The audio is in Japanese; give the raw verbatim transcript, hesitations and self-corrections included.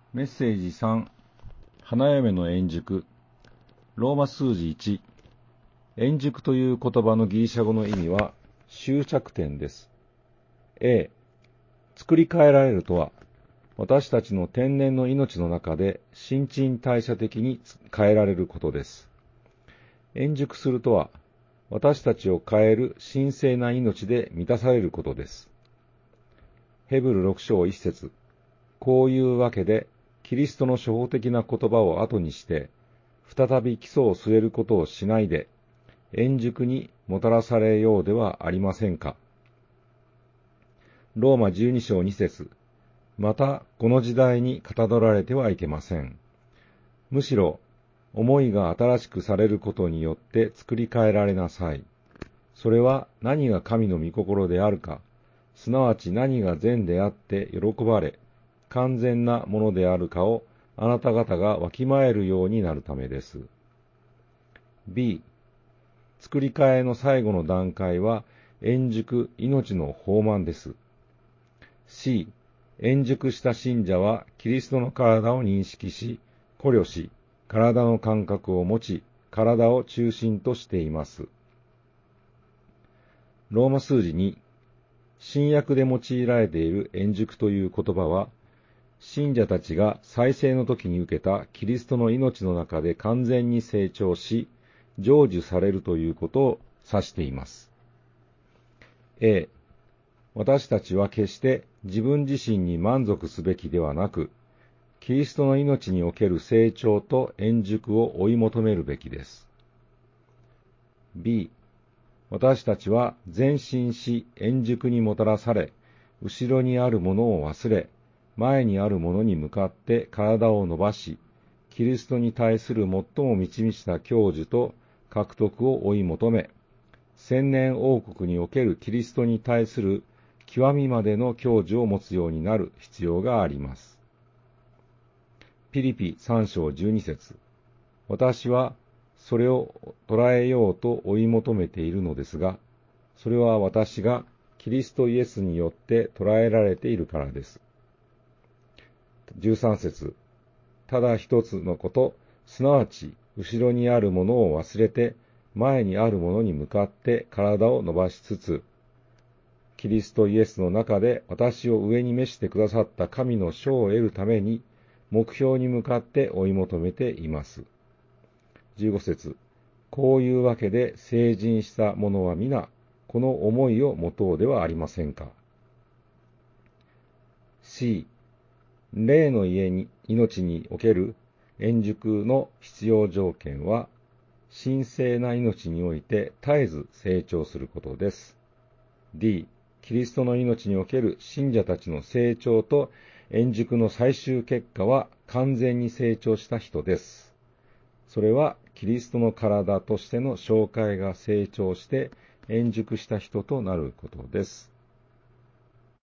メッセージさん、花嫁の円熟。ローマ数字いち。円熟という言葉のギリシャ語の意味は終着点です。A、作り変えられるとは、私たちの天然の命の中で新陳代謝的に変えられることです。円熟するとは、私たちを変える神聖な命で満たされることです。ヘブルろく章いち節。こういうわけで、キリストの初歩的な言葉を後にして、再び基礎を据えることをしないで、円熟にもたらされようではありませんか。ローマじゅうに章に節。また、この時代にかたどられてはいけません。むしろ、思いが新しくされることによって作り変えられなさい。それは何が神の御心であるか、すなわち何が善であって喜ばれ、完全なものであるかをあなた方がわきまえるようになるためです。B、作り変えの最後の段階は、円熟、命の放満です。C、円熟した信者はキリストの体を認識し、考慮し、体の感覚を持ち、体を中心としています。ローマ数字に、新約で用いられている円熟という言葉は、信者たちが再生の時に受けたキリストの命の中で完全に成長し、成就されるということを指しています。A、私たちは決して自分自身に満足すべきではなく、キリストの命における成長と円熟を追い求めるべきです。B、私たちは前進し円熟にもたらされ、後ろにあるものを忘れ、前にあるものに向かって体を伸ばし、キリストに対する最も満ち満ちた享受と獲得を追い求め、千年王国におけるキリストに対する極みまでの享受を持つようになる必要があります。ピリピさん章じゅうに節。私はそれを捉えようと追い求めているのですが、それは私がキリストイエスによって捉えられているからです。じゅうさん節。ただ一つのこと、すなわち後ろにあるものを忘れて、前にあるものに向かって体を伸ばしつつ、キリストイエスの中で私を上に召してくださった神の賞を得るために、目標に向かって追い求めています。じゅうご節。こういうわけで成人した者は皆、この思いを持とうではありませんか。C、霊の家に命における円熟の必要条件は、神聖な命において絶えず成長することです。D、キリストの命における信者たちの成長と円熟の最終結果は完全に成長した人です。それはキリストの体としての紹介が成長して円熟した人となることです。